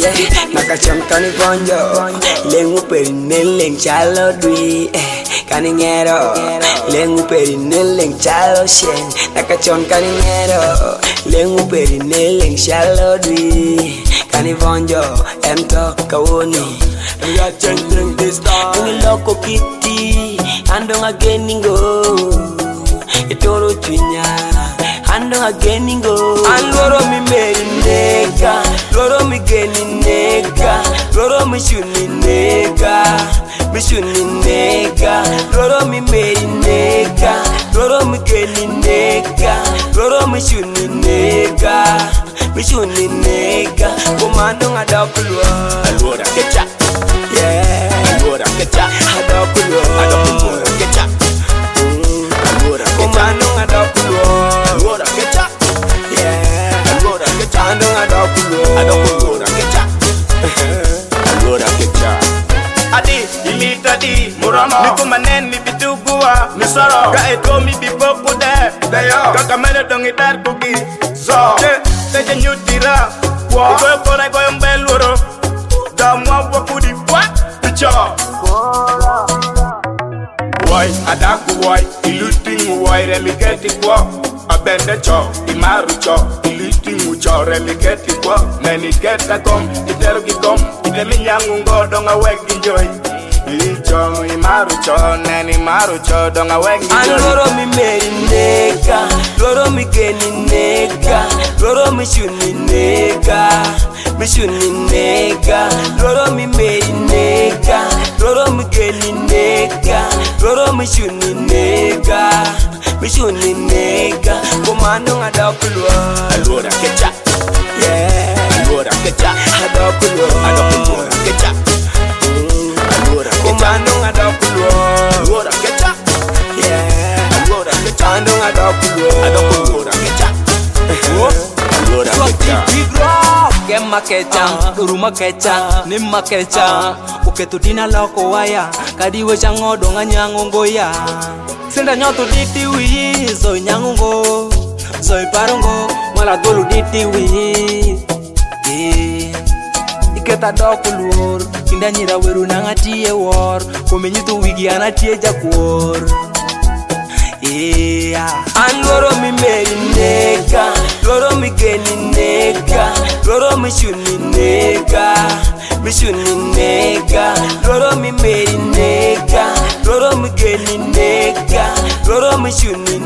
Nakachon kani bonjo lengu perinen leng chalo dui kani ngero lengu perinen leng chalo shen nakachon kani ngero lengu perinen leng chalo dui kani bonjo ento kawoni ya changing this time ni loko kiti ando ageningo itoro twinya ando ageningo aloro mi merineka loro mi genineka loro mi shunineka loro mi merineka loro mi genineka loro mi shunineka komando ngadakulwa alora kecha alora kecha adakulwa kecha alora komando ngadakulwa alora kecha alora kecha ando ngadakulwa kecha alora kecha adi imita di murama nikumanen mi bitugua misoro ga eto mi bipokude dayo kakamene dongitar kuki zo teje nyutira wa ko kora ko mbeloro da mwa wakudi wa picho why adaku why iluting why remiketi kwa abende cho imaru cho iluting cho remiketi kwa nani keta kom itero gikom itemi nyangu ngodonga wegi joy ilicho imaru cho nani maru cho donga wegi joy aloro mi merineka loro mi genineka loro mi shunineka loro mi merineka loro mi genineka loro mi shunineka komando ngadakulwa alora kecha alora kecha adakulwa kecha alora komando ngadakulwa alora kecha alora kecha ando ngadakulwa kecha alora kecha Kema kecha, duruma kecha, nimma kecha Uketudina loko waya, kadiwe chango donga nyangongo ya Senda nyoto diti wii, zoi nyangongo Zoi parongo, mala dolu diti wii Iketa doku luor, kinda nyira weru nangatie war Kuminyitu wigi anatie jakuor aloro mi merineka loro mi genineka loro mi shunineka loro mi merineka loro mi genineka loro mi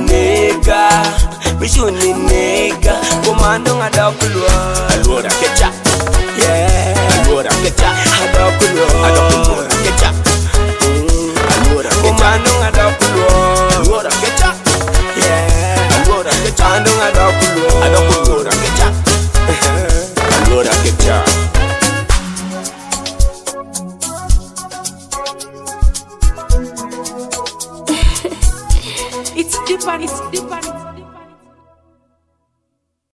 shunineka komando ngadakulwa alora kecha alora kecha adakulwa kecha alora komando ngadakulwa alora kecha alora kecha ando ngadakulwa kecha alora kecha It's deeper.